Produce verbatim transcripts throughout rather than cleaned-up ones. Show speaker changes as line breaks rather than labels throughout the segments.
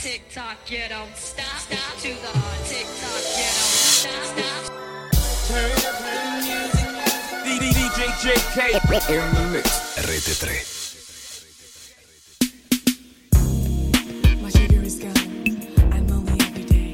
tick tock, you don't stop, stop to the tick tock, you don't stop, stop. Turn up the music. D J J K in the mix. Rete tre.
My sugar is gone. I'm lonely every day.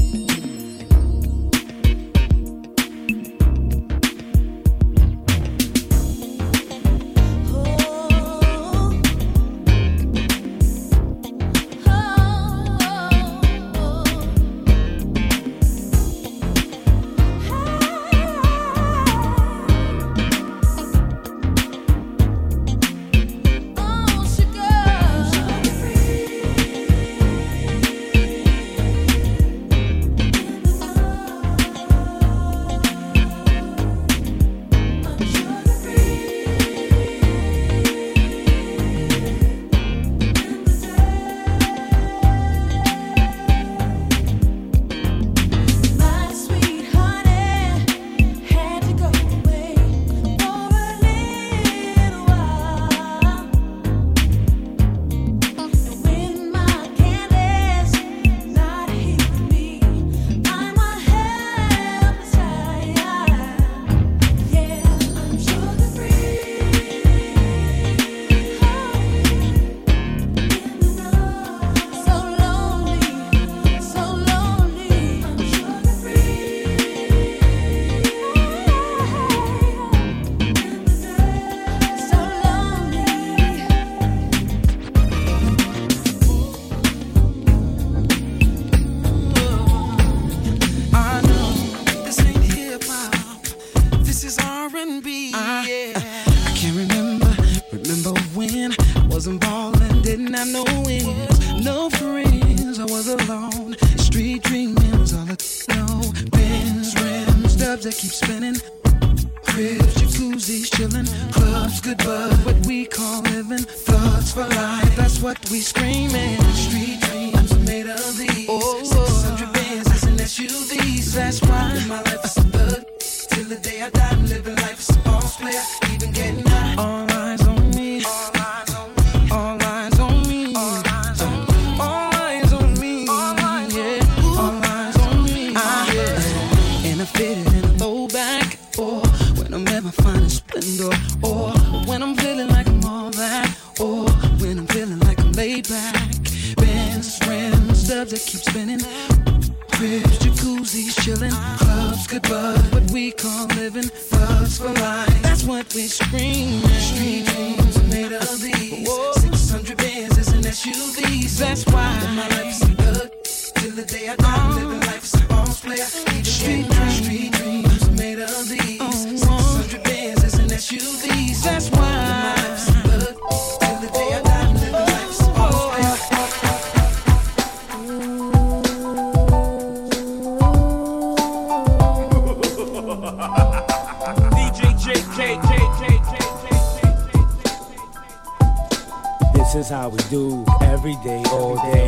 This is how we do every day, all day.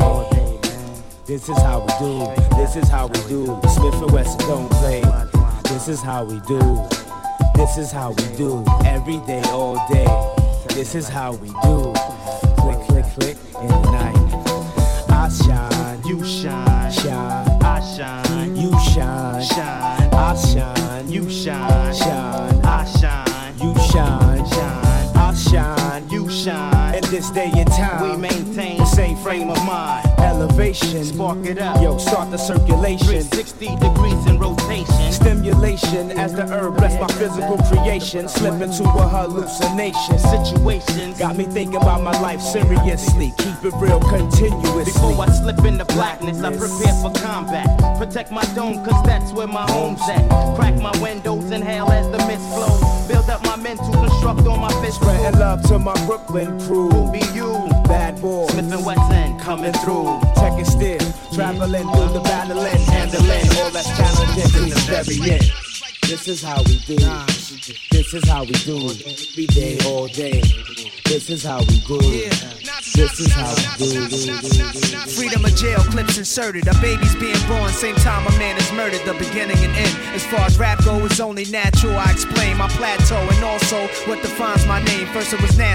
This is how we do. This is how we do. Smith and Wesson don't play. This is how we do. This is how we do every day, all day. This is how we do. Click, click, click in the night. I shine, you shine, shine. I shine, you shine, shine. I shine, you shine, shine. I shine, you shine, shine. I shine, you shine. In this day and time, we maintain the same frame of mind. Elevation, spark it up. Yo, start the circulation. three sixty degrees in rotation. Stimulation as the herb bless my physical creation. Slip into a hallucination. Situations got me thinking about my life seriously. Keep it real continuously.
Before I slip into blackness, I prepare for combat. Protect my dome, cause that's where my home's at. Crack my windows, inhale as the mist flows. Build up my mental, construct on my fist.
Spreading love to my Brooklyn crew.
Who be you?
Bad boy.
Smith and Wesson coming through.
Check it still. Traveling through the battling, handling all that's challenging in the very end. This is how we do. This is how we do. Every day, all day. This is how we do. This is how we do.
Freedom of jail, clips inserted. A baby's being born, same time a man is murdered. The beginning and end. As far as rap go, it's only natural. I explain my plateau and also what defines my name. First it was nasty, but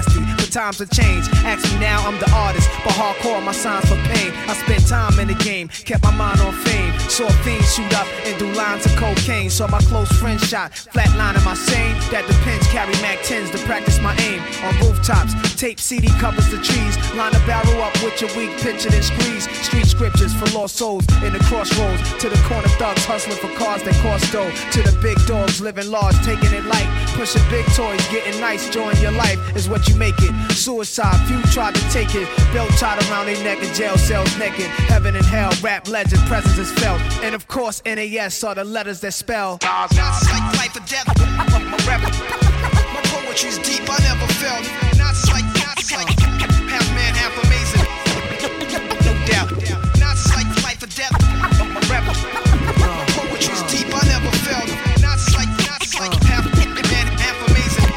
the times have changed. Ask me now, I'm the artist, but hardcore, my signs for pain. I spent time in the game, kept my mind on fame. Saw fiends shoot up and do lines of cocaine. Saw my close friend shot, flatlining my sane. That depends, carry Mac tens to practice my aim. On rooftops, tape C D covers the trees. Line a barrel up with your weak picture and squeeze. Street scriptures for lost souls in the crossroads. To the corner thugs hustling for cars that cost dough. To the big dogs living large, taking it light. Pushing big toys, getting nice, join your life is what you make it. Suicide, few tried to take it. Belt tied around their neck in jail cells naked. Heaven and hell, rap legend, presence is felt. And of course, N A S are the letters that spell.
Now it's like life or death. My rap, my poetry's deep, I never felt. Now it's like, now it's like half man, half amazing. No doubt. Now it's like life or death. My rap, my poetry's deep, I never felt. Now it's like, now it's like half man, half amazing.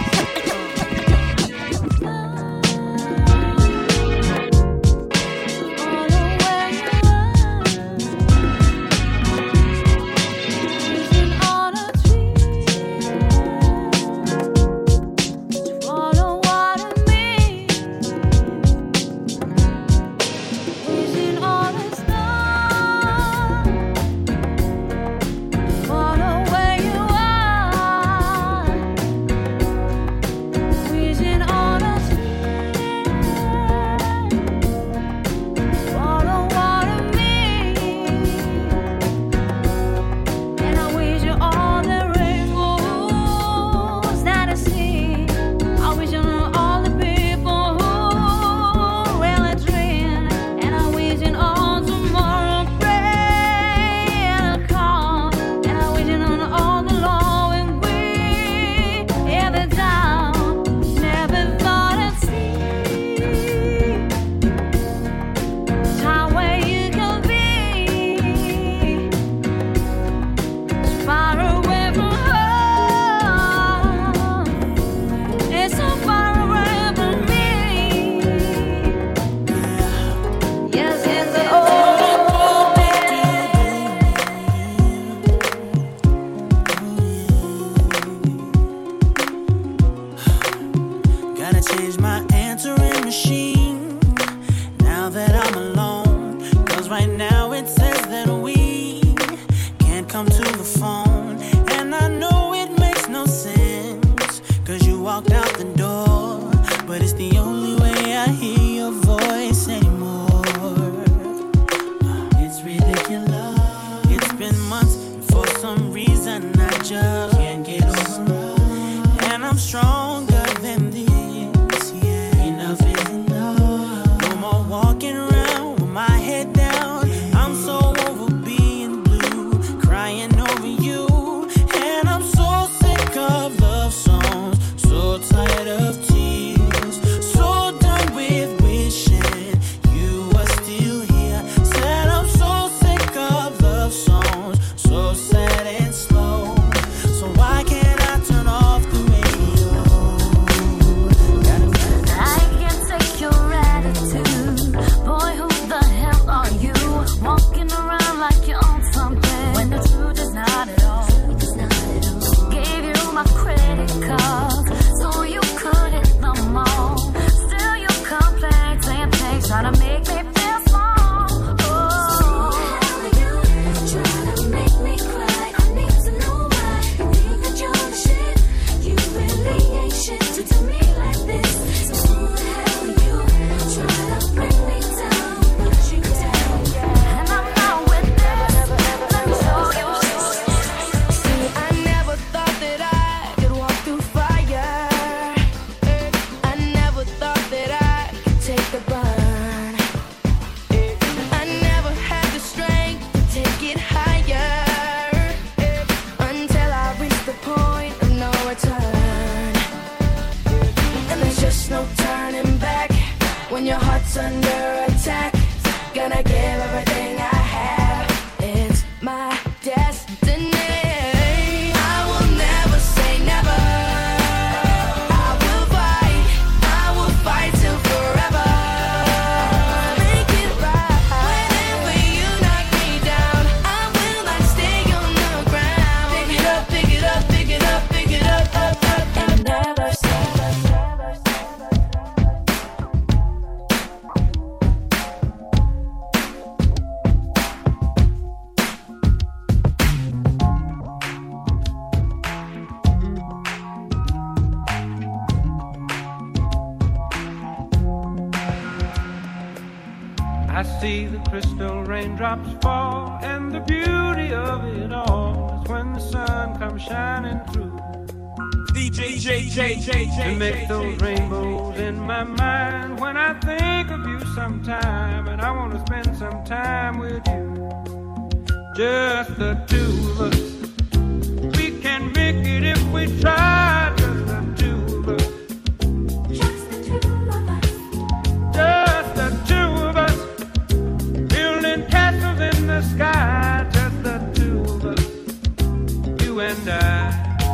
see the crystal raindrops fall, and the beauty of it all is when the sun comes shining through.
D J J J J J
To make those rainbows in my mind when I think of you sometime, and I want to spend some time with you. Just the two of us. We can make it if we try. Just the two of us.
Just the two of us.
Just the two of us. Building castles in the sky. Just the two of us. You and I.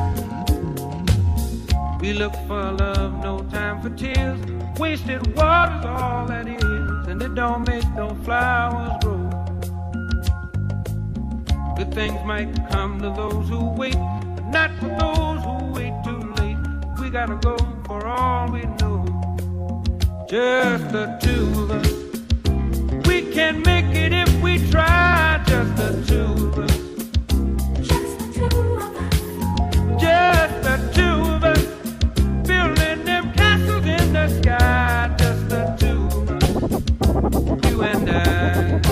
We look for love, no time for tears. Wasted water's all that is, and it don't make no flowers grow. Good things might come to those who wait, but not for those who wait too late. We gotta go for all we know. Just the two of us. We can make it if we try. Just the two of us.
Just the two of us.
Just the two of us. Building them castles in the sky. Just the two of us. You and I.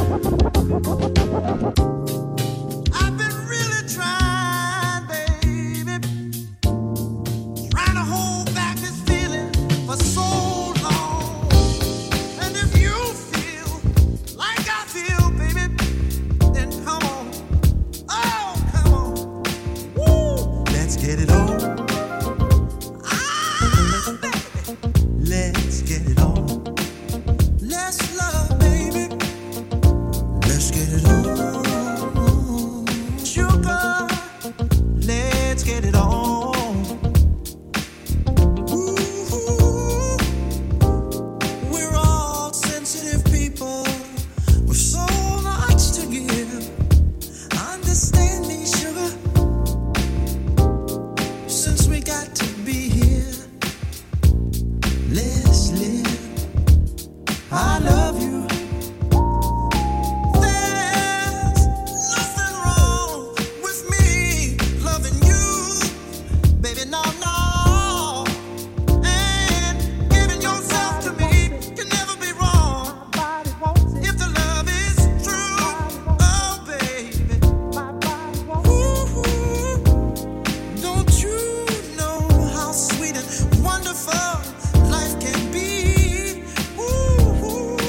I've been really trying, baby, trying to hold back this feeling for so long. And if you feel like I feel, baby, then come on, oh come on, woo, let's get it on. Ah, baby, let's get it on. Let's love, baby. Let's get it on. Sugar, let's get it on. Ooh, we're all sensitive people with so much to give. Understand me, sugar, since we got to be here. Let's live. I love you. There's nothing wrong with me loving you, baby, no, no. And giving yourself to me can never be wrong. If the love is true, oh baby. Ooh, don't you know how sweet and wonderful life can be? Ooh,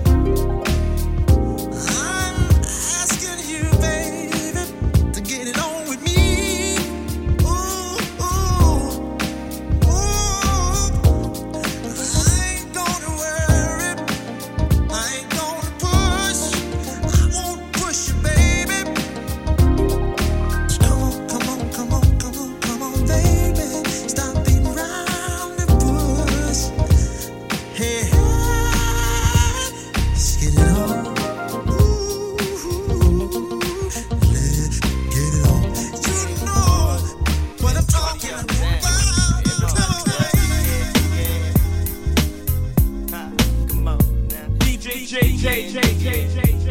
I'm asking you, baby, to get it on with me. Ooh, ooh, ooh. I ain't gonna worry, I ain't gonna push, I won't push you, baby. Come on, come on, come on, come on, come on, baby. Stop being round the bush. Hey, let's get it on. Ooh, let's get it on. You know what I'm talking about.
Come on now.
D J J J J J J J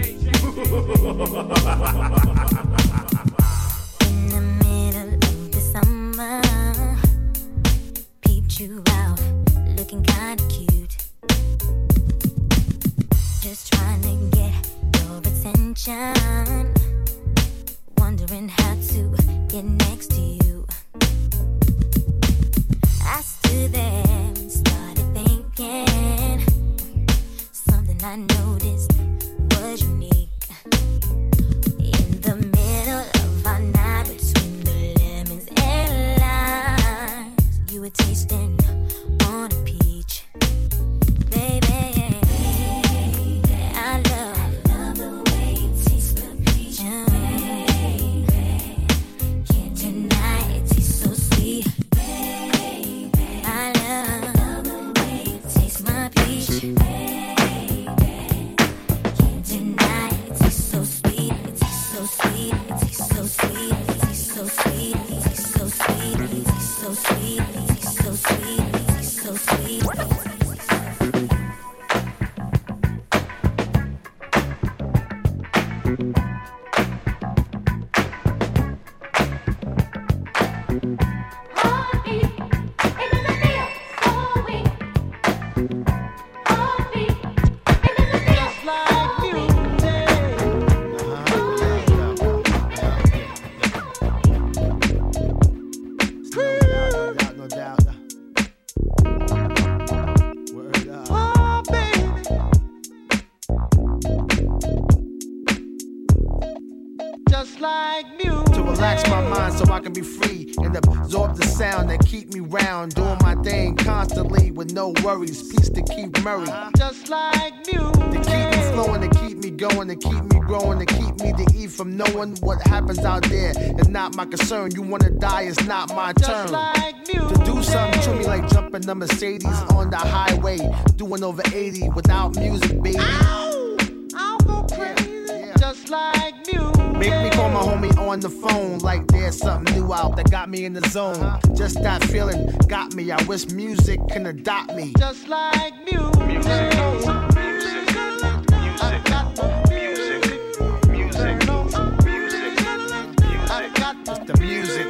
In the middle of the summer, peeped you out, looking kinda cute. Just trying to get your attention, wondering how to get next to you. I stood there and started thinking, something I noticed was unique. In the middle of our night, between the lemons and limes, you were tasting on a peach. Baby, I love, the way you taste the peach. Tonight it tastes so sweet. I love, the way you taste my peach. Tonight it tastes so sweet. It tastes so sweet. It tastes so sweet. It tastes so sweet. It tastes so sweet. It tastes so sweet. It tastes so sweet. It tastes so sweet.
Heartbeat, and then the feel so weak. Heartbeat, and then the feel so weak.
just like music. To relax my mind so I can be free and absorb the sound that keep me round, doing my thing constantly with no worries. Peace to Keith Murray. Just like music. To keep me flowing, to keep me going, to keep me growing, to keep me to eat from knowing what happens out there. It's not my concern. You wanna die, it's not my turn. Just like music. To do something to me like jumping the Mercedes on the highway, doing over eighty without music, baby. Ow! I'll go crazy. Yeah, yeah. Just like music. Make me call my homie on the phone like there's something new out that got me in the zone. Uh-huh. Just that feeling got me. I wish music can adopt me. Just like music. Music. The music.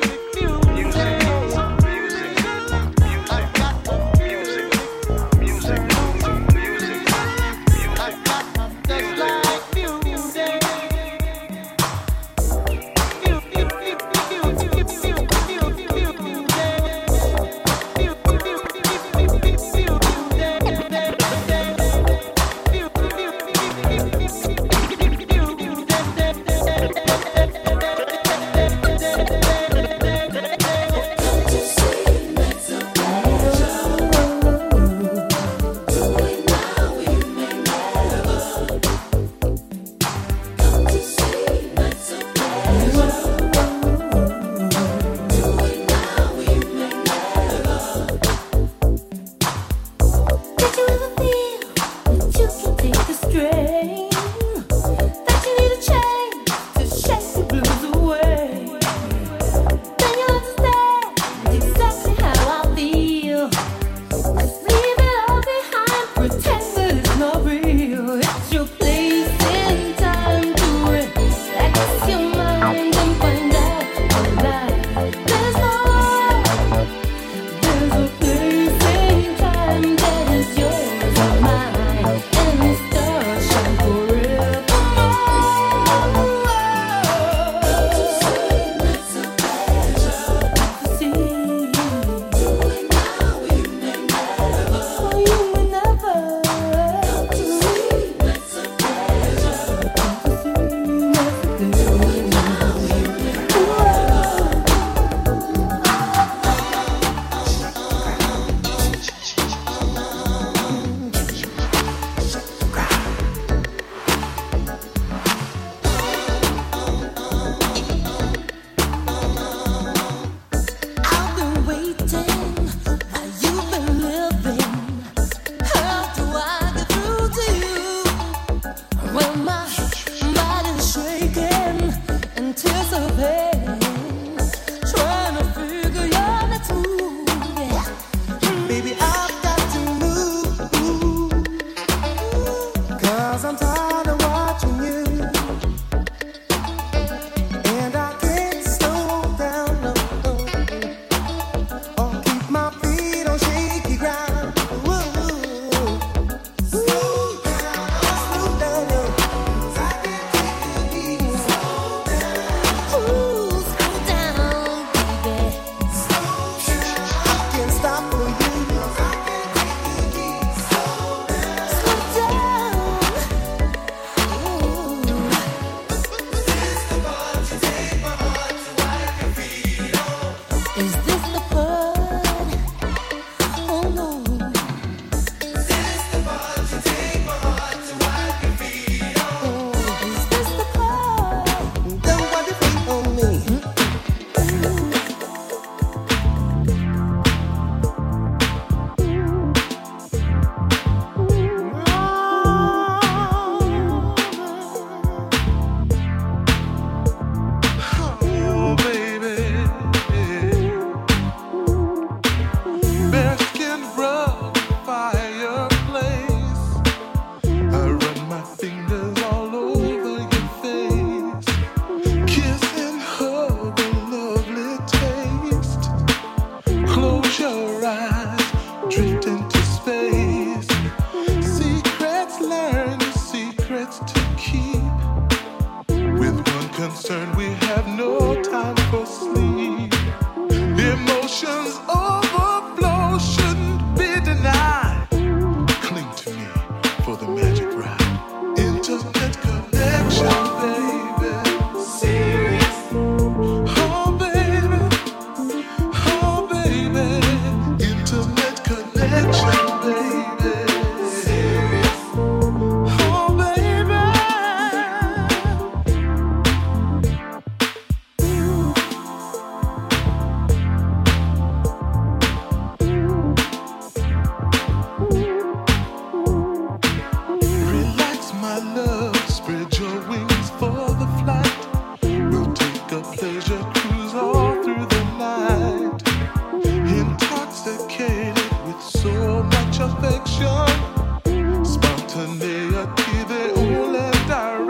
Intimate connection, baby. Serious.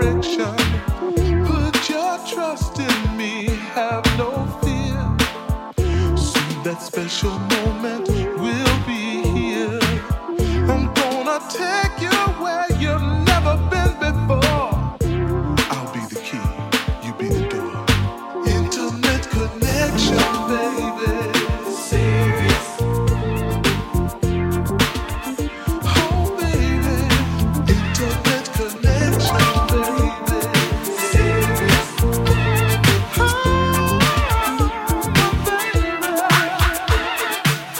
connection. Put your trust in me, have no fear. Soon that special moment will be here. I'm gonna take you where you've never been before. I'll be the key, you be the door. Intimate connection, baby. Serious. Oh, baby. Intimate connection, baby. Serious. Oh, baby.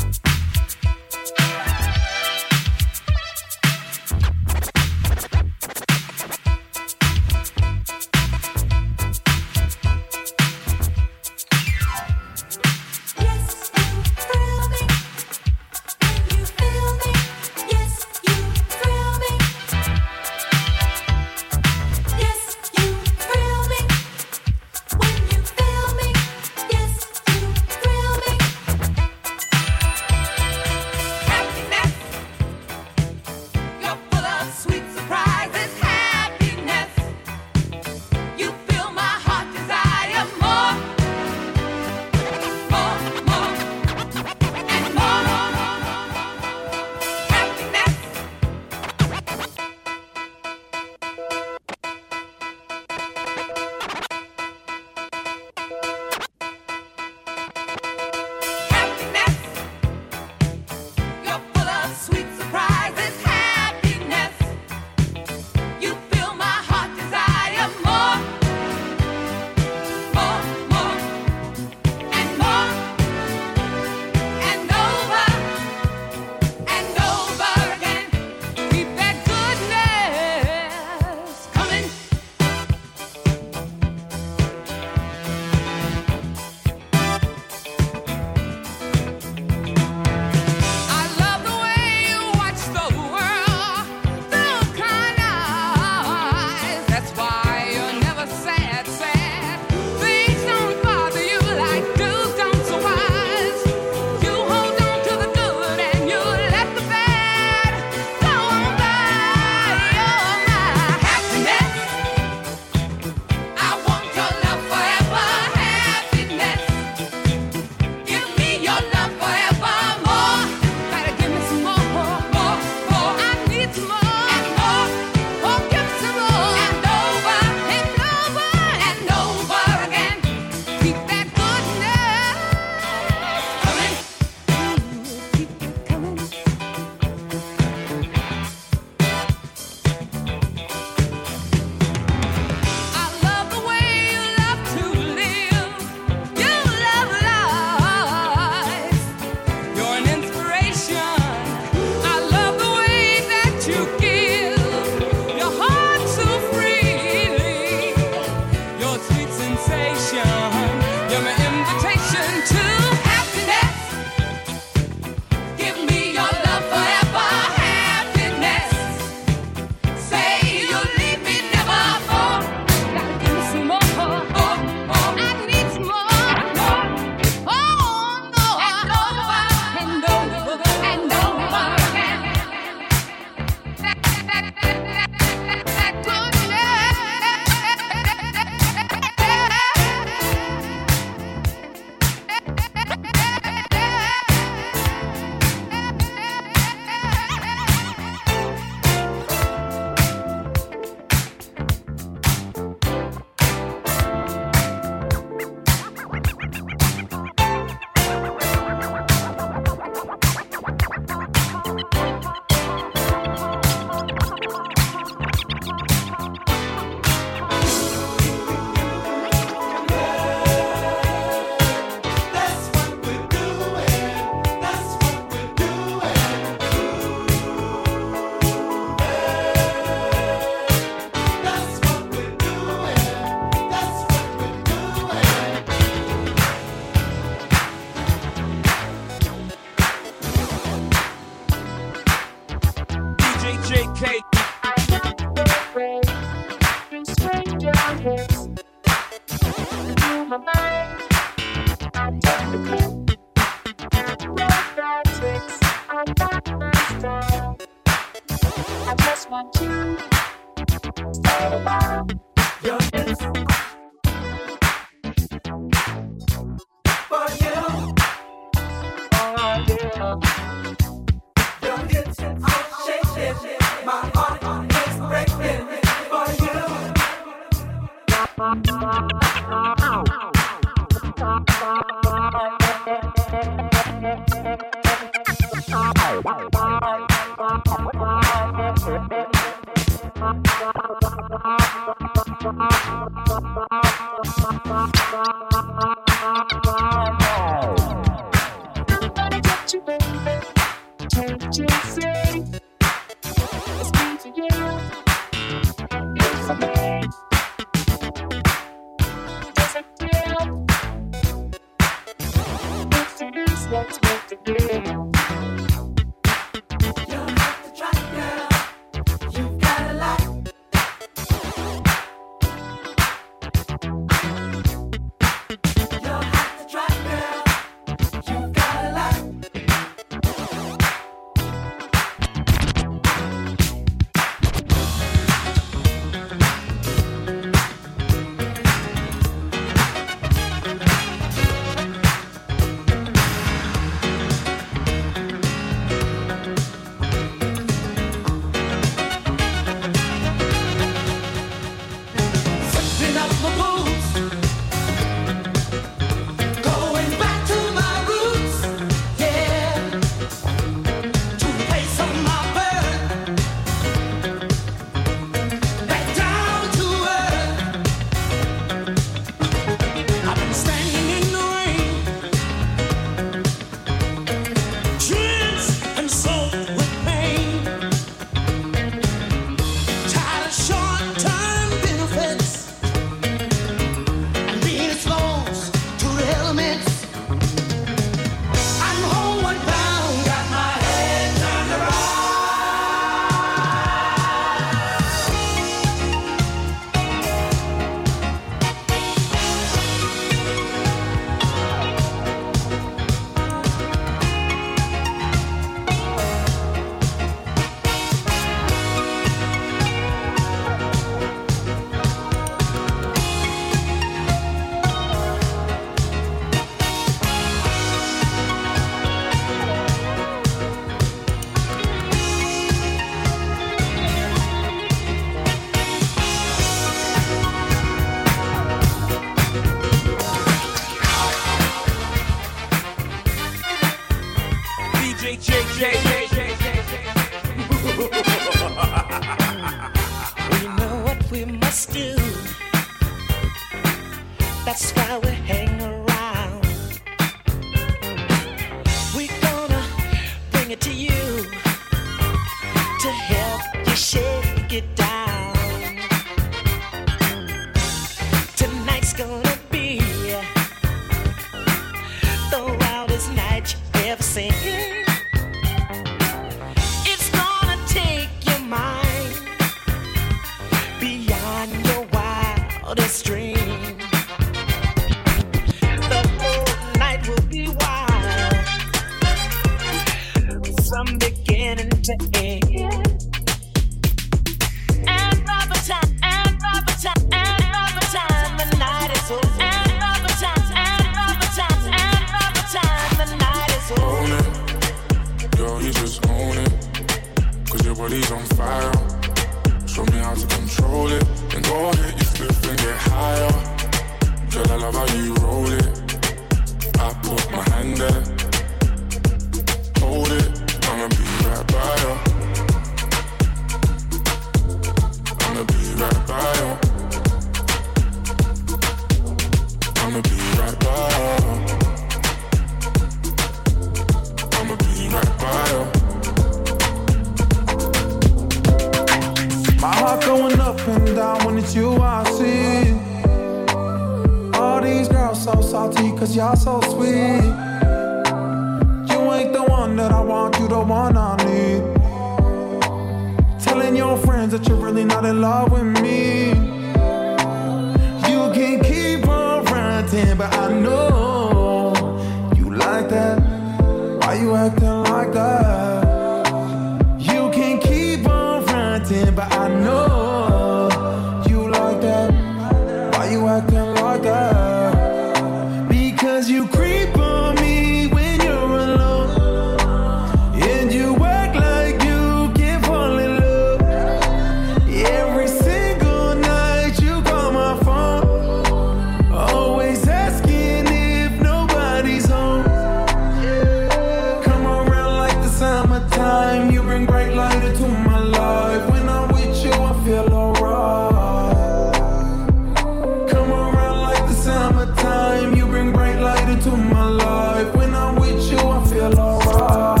for me when you're alone. And you act like you can't fall in love. Every single night you call my phone, always asking if nobody's home. Come around like the summertime, you bring bright light into my life. When I'm with you, I feel alright. Come around like the summertime, you bring bright light into my life. When I'm with you, I feel alright.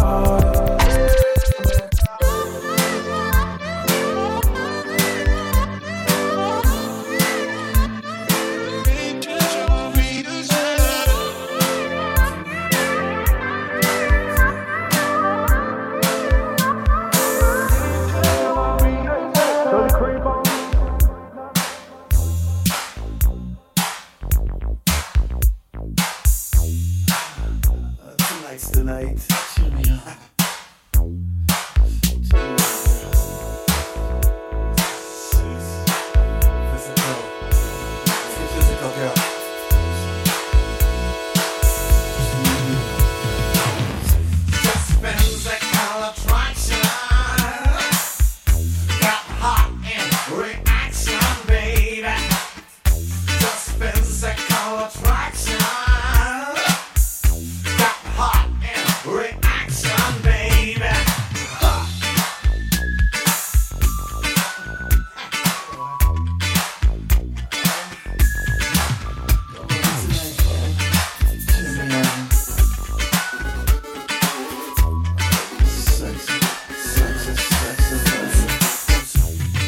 Tonight's the night. Cheer me up. Physical. Physical girl.
Just physical attraction. Got hot and reaction, baby. Just physical attraction. Got hot and reaction, baby. Huh.
Sexy, sexy, sexy, sexy.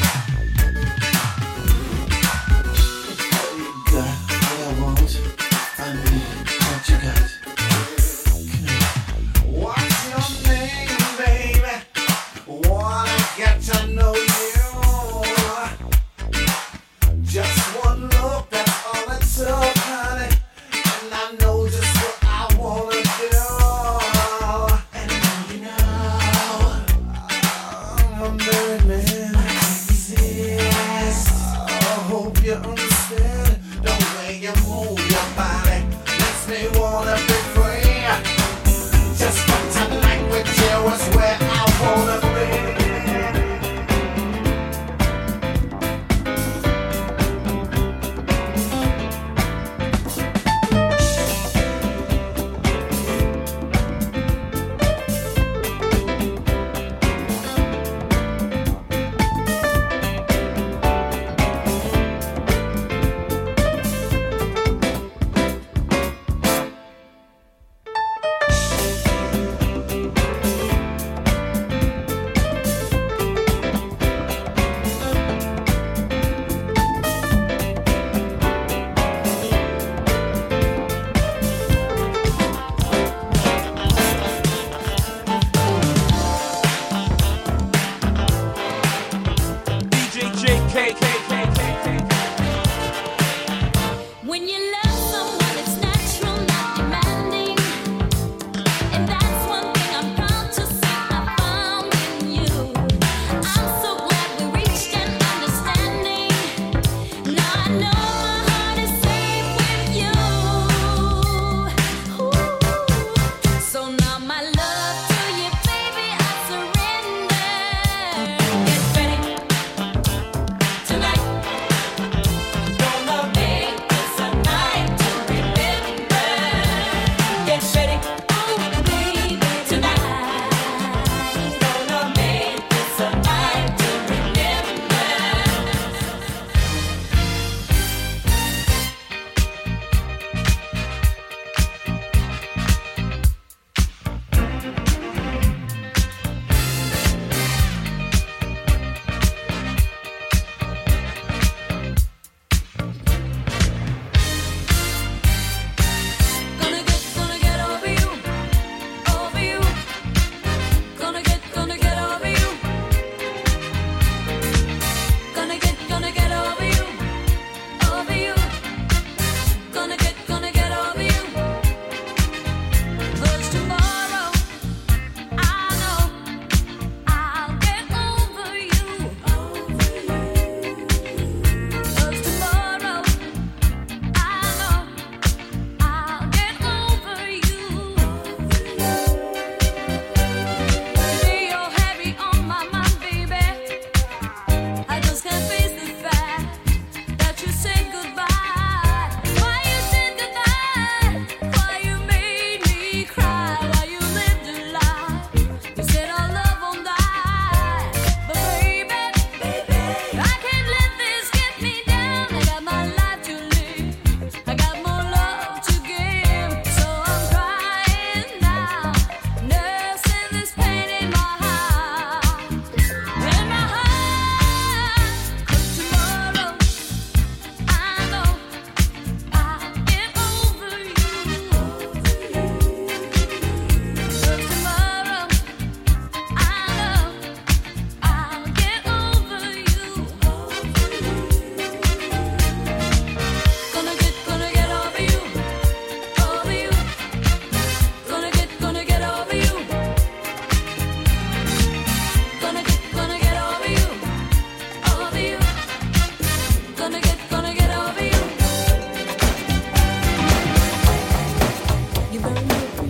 You got what I want. I need what you got.
What's your name, baby? Wanna get to know you. Just one look, that's all it took, honey. And I know just what I wanna do. And now you know I'm a married man. I can't resist. I hope you understand the way you move your body. Makes me wanna be free. Just for tonight with you is where I wanna be.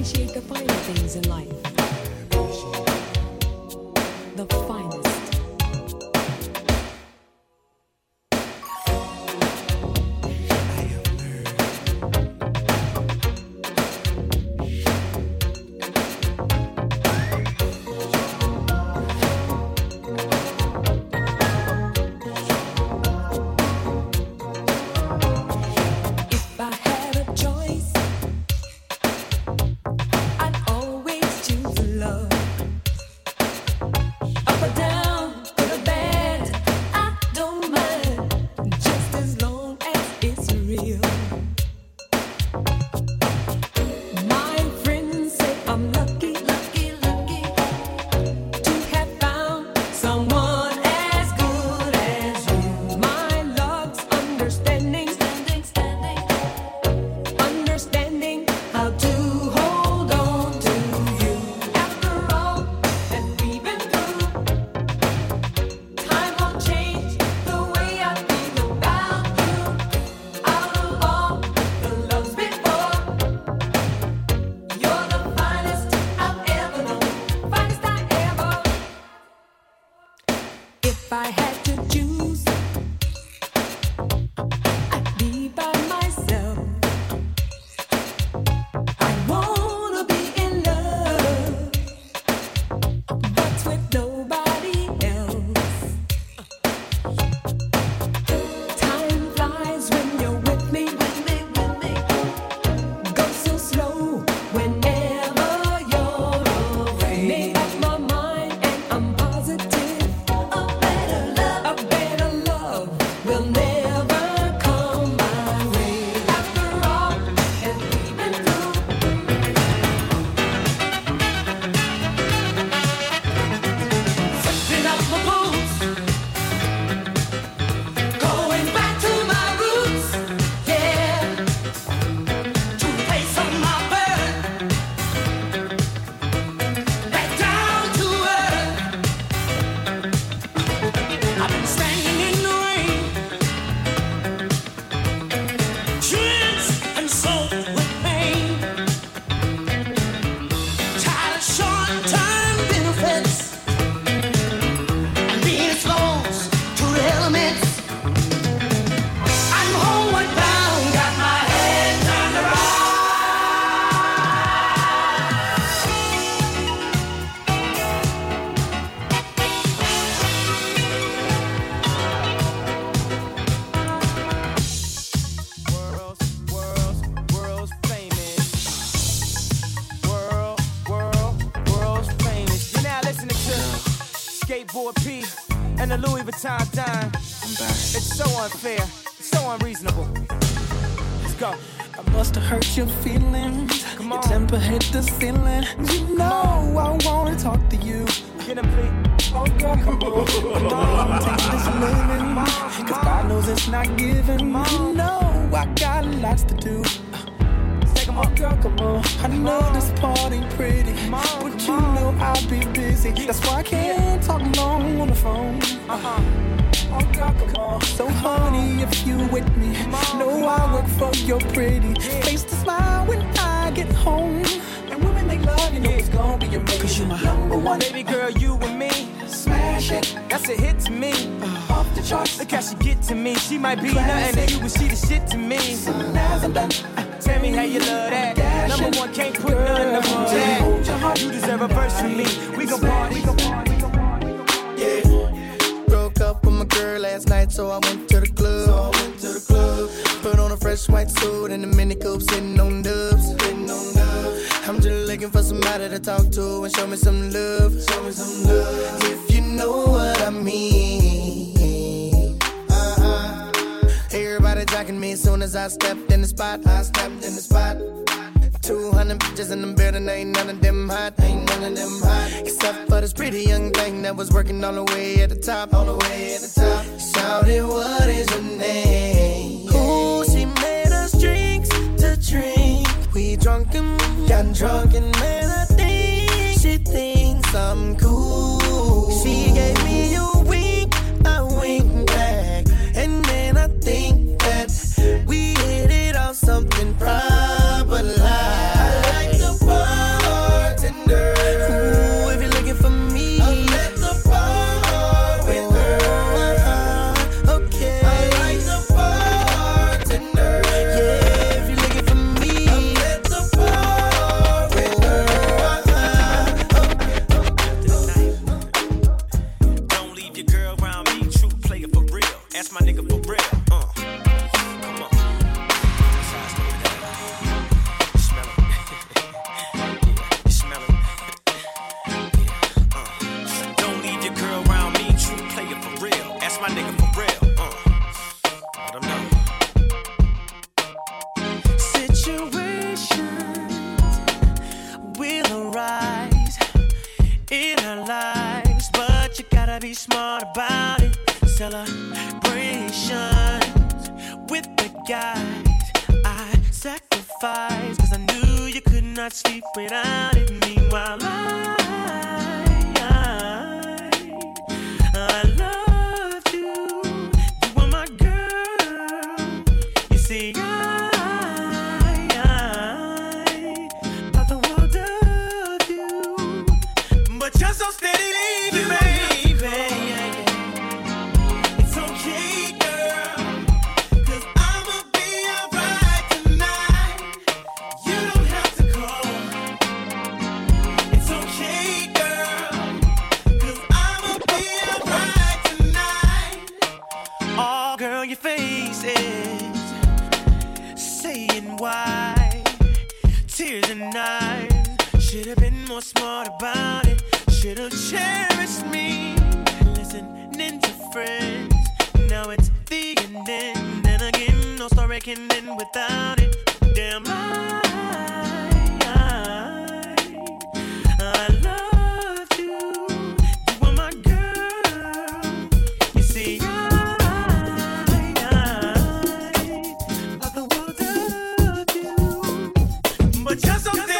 appreciate the finer things in life. The finest.
It's so unfair, it's so unreasonable. Let's go.
I must have hurt your feelings. Come on. Your temper hit the ceiling. You know I wanna talk to you.
Get him, please.
Oh girl, come on. Don't take this living, cause God knows it's not given. You know I got lots to do. Oh girl, come on. I know this part ain't pretty, but you know I'll be busy. That's why I can't talk long on the phone. Uh-huh. Oh girl, come on. So honey, if you with me, know I work for your pretty face to smile when I get home. And women make love, you know it's gonna be amazing. Cause you my number one.
Baby girl, you and me,
smash it.
That's a hit to me.
Uh, off the charts.
Look how she get to me. She might be nothing to you, but she the shit to me.
So now I'm done.
Tell me how you love that. Dashing. Number one, can't put none of them that. You deserve a verse from me. We gon' party, we gon' party, we gon' party, we gon' party.
Yeah. Broke up with my girl last night, so I went to the club. So I went to the club. Put on a fresh white suit and a mini coupe, sitting on dubs. Sitting on dubs. I'm just looking for somebody to talk to and show me some love. Show me some love. If you know what I mean. Uh-huh. Everybody jacking me as soon as I stepped in the spot. I stepped in the spot. two hundred bitches in the building, ain't none of them hot, ain't none of them hot. Except for this pretty young thing that was working all the way at the top, all the way at the top. Shouted, what is your name? Ooh, she made us drinks to drink. We drunk and got drunk and man, I think she thinks I'm cool. She gave me a wink, I winked back, and then I think that we hit it off something proper like. I like the fun.
lives, but you gotta be smart about it. Celebrations with the guys I sacrificed, cause I knew you could not sleep without it. Meanwhile I, I, I loved you. You were my girl. You see I, I thought the world of you, but you're so steady leaving, baby. It's okay, girl, cause I'ma be alright tonight. You don't have to call. It's okay, girl, cause I'ma be alright tonight. Oh, girl, your face is saying why. Tears and eyes. Should've been more smart about it. Should've cherished me. Listening to friends. Now it's the ending. Then again, no story can end without it. Damn, I, I, I loved you. You were my girl. You see, I, I thought the world of you, but you're so steady.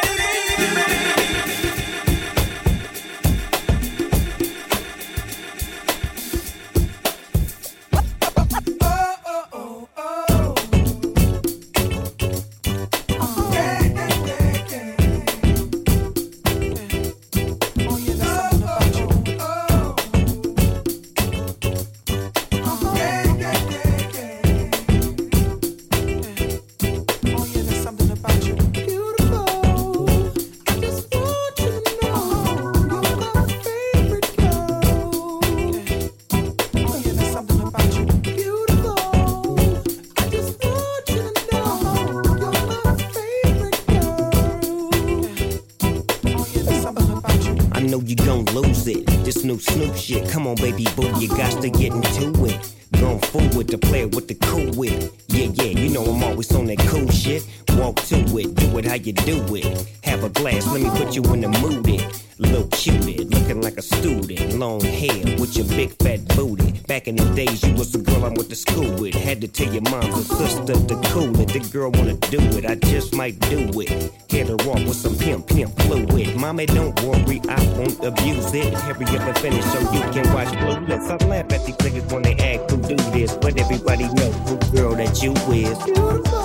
I know you gon' lose it. This new Snoop shit. Come on, baby boo, you got to get into it. Going forward to play with the cool wit. Yeah, yeah, you know I'm always on that cool shit. Walk to it, do it how you do it. Have a glass, let me put you in the mood. It. Little cutie, looking like a student. Long hair with your big fat booty. Back in the days, you was the girl I went to school with. Had to tell your mom and sister to cool it. The girl wanna do it, I just might do it. Get her off with some pimp, pimp fluid. Mommy, don't worry, I won't abuse it. Hurry up and finish so you can watch Clueless. I laugh at these niggas when they act who do this, but everybody know who girl that you is. Beautiful.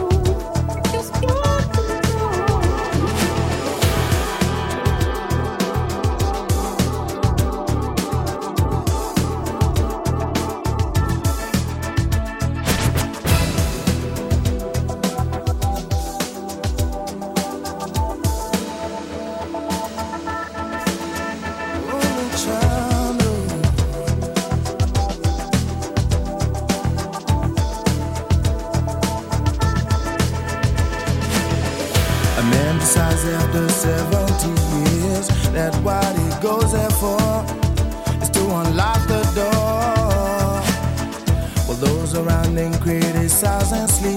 Decides after seventy years that what he goes there for is to unlock the door. Well, those around him criticize and sleep.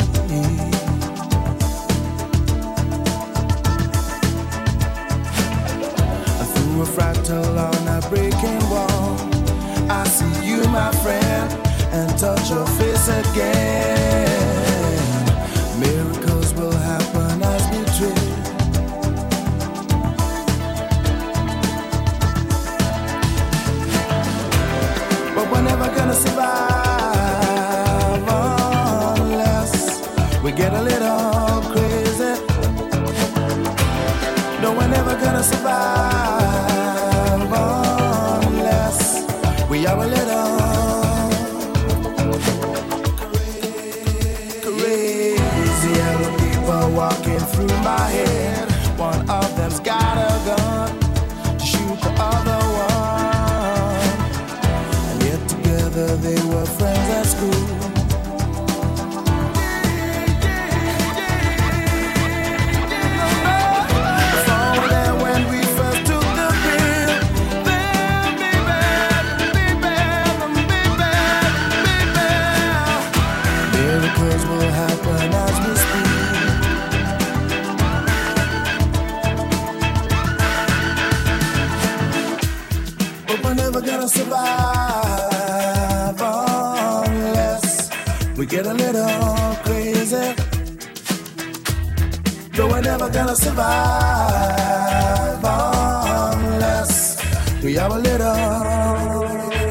Through a fractal on a breaking wall, I see you, my friend, and touch your face again. Miracles will happen as we dream. But we're never gonna survive unless we get a little crazy. No, we're never gonna survive
survive unless we get a little crazy. No, we're never gonna survive unless we have a little.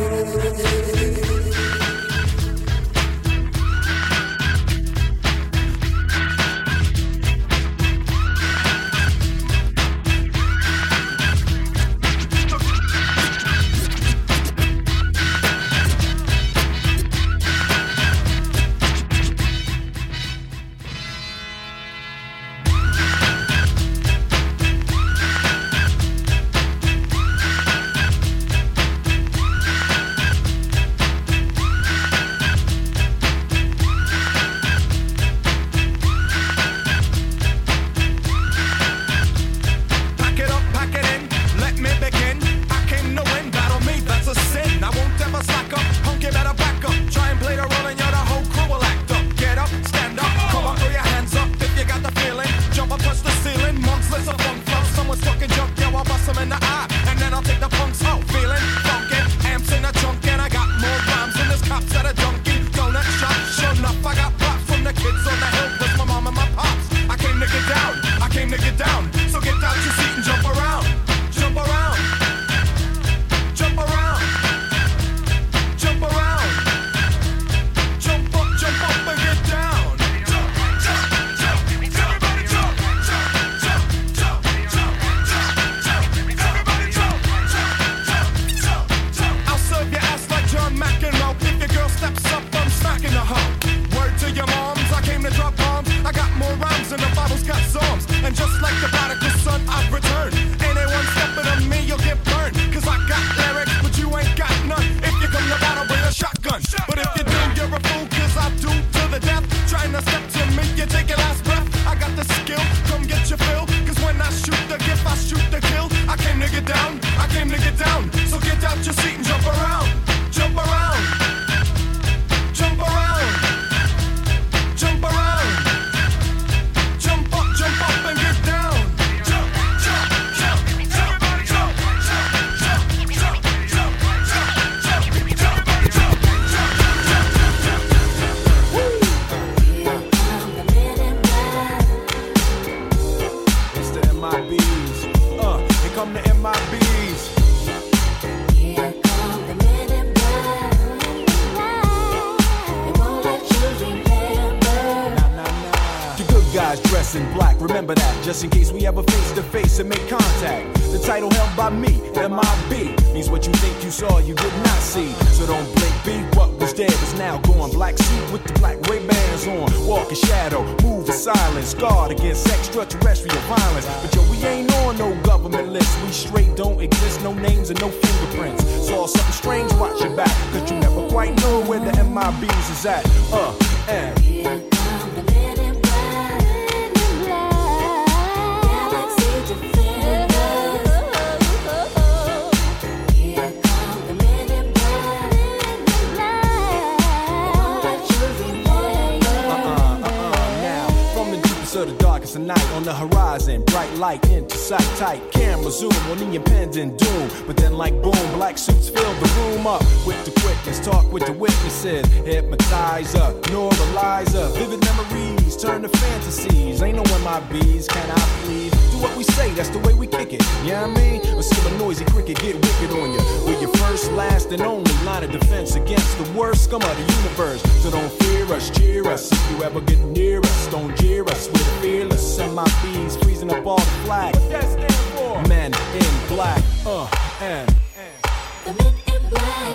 Just in case we ever face to face and make contact. The title held by me, M I B, means what you think you saw, you did not see. So don't blink, be what was dead is now gone. Black suit with the black Ray-Bans on. Walk in shadow, move in silence. Guard against extraterrestrial violence. But yo, we ain't on no government list. We straight don't exist, no names and no fingerprints. Saw something strange, watch your back. Cause you never quite know where the M I Bs is at. Uh, and a night on the horizon, bright light into sight, tight camera zoom on the impending doom. But then like boom, black suits fill the room up with the quickness, talk with the witnesses, hypnotizer, neuralizer, vivid memories turn to fantasies. Ain't no M I Bs, can I please? Do what we say, that's the way we kick it, you know what I mean? Or still a noisy cricket get wicked on you. We're your first, last, and only line of defense against the worst scum of the universe. So don't fear us, cheer us, if you ever get near us, don't jeer us, we're fearless. M I Bs freezing up all the flag. What that stand for? Men in black, uh, and
the men in black.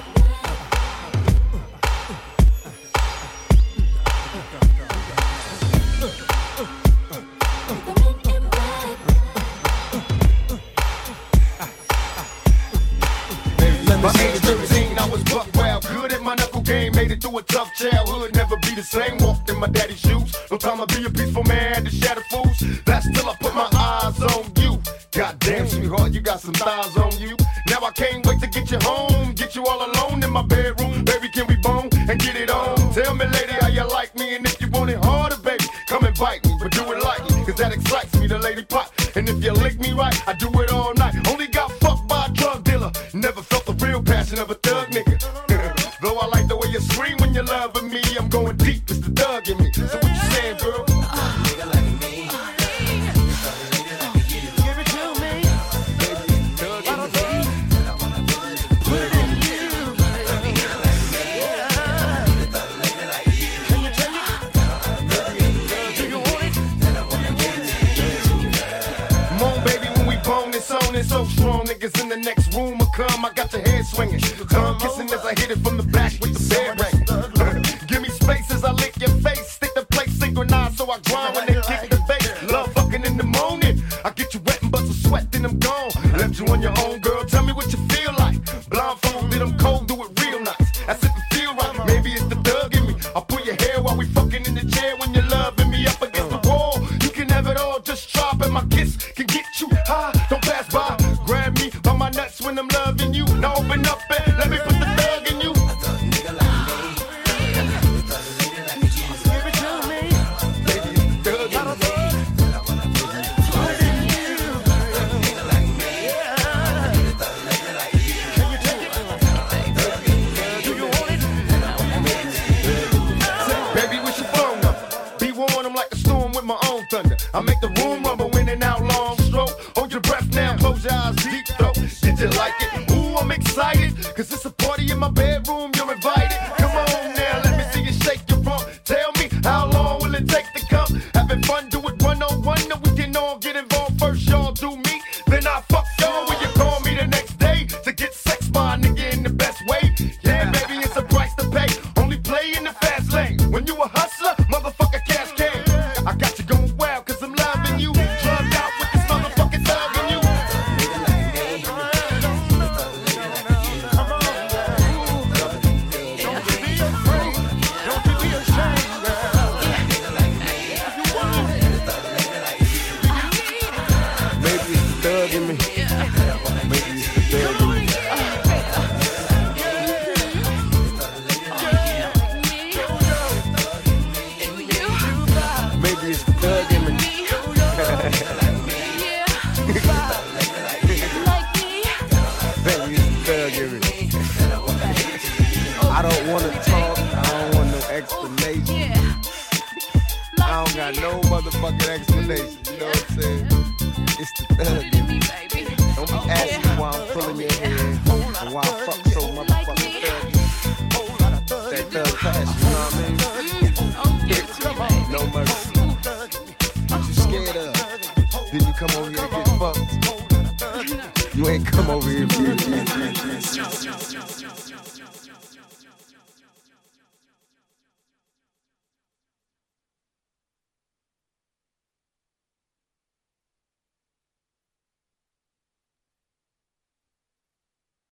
By age thirteen, I was buck wild, good at my knuckle game, made it through a tough childhood, never be the same, walked in my daddy's shoes, no time to be a peaceful man, had to shatter fools, that's till I put my eyes on you, goddamn sweetheart, you got some thighs on you, now I can't wait to get you home, get you all alone in my bedroom, baby can we bone, and get it on, tell me lady how you like me, and if you want it harder baby, come and bite me, but do it lightly, cause that excites me, the lady pot, and if you lick me right, I do it all night, only got fucked by a drug dealer, never felt the real passion of a it's on and so strong. Niggas in the next room will come. I got your head swinging. Tongue kissing as I hit it from the back with the bed ring. Give me space as I lick your face. Stick the plate synchronized so I grind when they kick the bass. Love fucking in the morning. I get you wet and bust a sweat, then I'm gone. Left you on your own, girl. Tell me what you feel like. Blindfolded, I'm cold, do it real nice. As if it feel right. Maybe it's the thug in me. I'll pull your hair while we fucking in the chair when you're loving me up against the wall. You can have it all, just drop and my kiss can get you high. Don't pass by. Grab me by my nuts when I'm loving you. Now open up and let me put the thug in you. I make the room rumble in and out long stroke. Hold your breath now, close your eyes, deep throat. Did you like it? Ooh, I'm excited. Cause it's a party in my bedroom, you're invited. Come on now, let me see you shake your rump. Tell me, how long will it take to come? Having fun, do it one on one. No, we can all get involved first. Y'all do me, then I fuck y'all when you call me the next day to get sex by a nigga in the best way. Yeah, baby, it's a price to pay. Only play in the fast lane. When you a hustler, motherfucker, cash game. I got you going wild cause I'm loving you. Drugged out with this motherfucking thug in you. Come on, don't you be afraid. Don't you be ashamed, girl. Maybe it's the thug in me. Maybe it's the thug in me. Maybe it's the thug in me. Baby, it's the thug in me. I don't want to talk. I don't want no explanation. I don't got no motherfucking explanation. You know what I'm saying? It's the thug in me. Don't be asking why I'm pulling your hair and why I fuck so motherfucking thug. That thug pass, you know what I mean? No mercy. What you scared of? Then you come over here and get fucked. You ain't come over here, bitch.